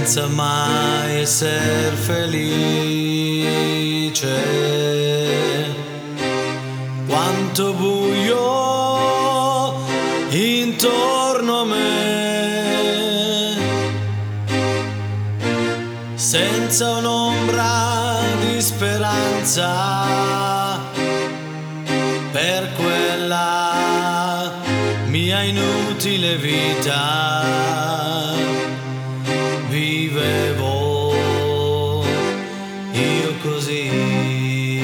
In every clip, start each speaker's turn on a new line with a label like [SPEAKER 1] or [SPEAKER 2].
[SPEAKER 1] senza mai essere felice. Quanto buio intorno a me, senza un'ombra di speranza per quella mia inutile vita. Vivevo io così.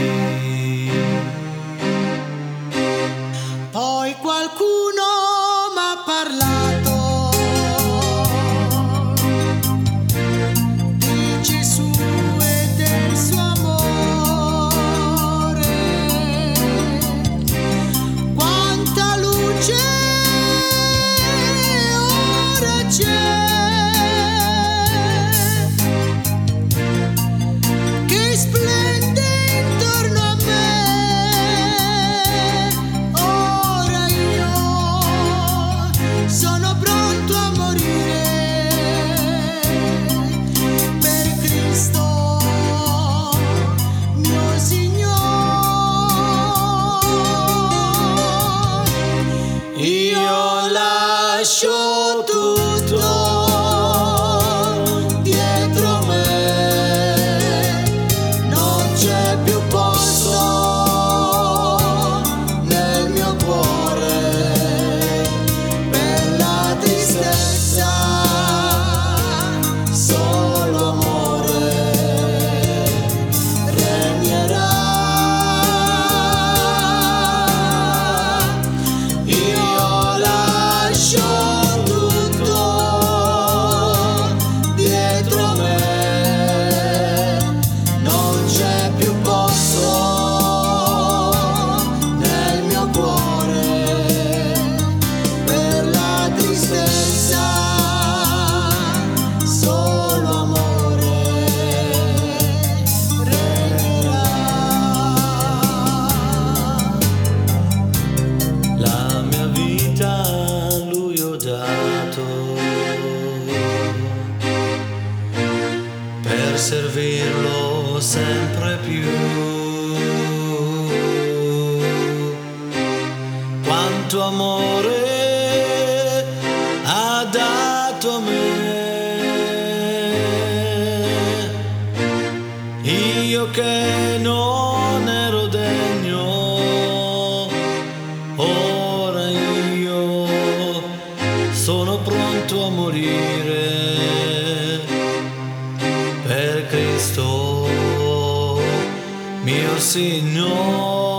[SPEAKER 2] Poi qualcuno m'ha parlato di Gesù e del suo amore. Quanta luce ora c'è, che splende intorno a me. Ora io sono pronto a morire per Cristo, mio Signore. Io lascio tutto dietro me, non c'è più posto nel mio cuore per la tristezza, solo amore regnerà. Io lascio tutto dietro me, non c'è più posto nel mio cuore per la tristezza, solo amore regnerà.
[SPEAKER 1] La mia vita a lui ho dato per servirlo sempre più. Quanto amore ha dato a me, io che non ero degno. Ora io sono pronto a morire per Cristo, mio Signore.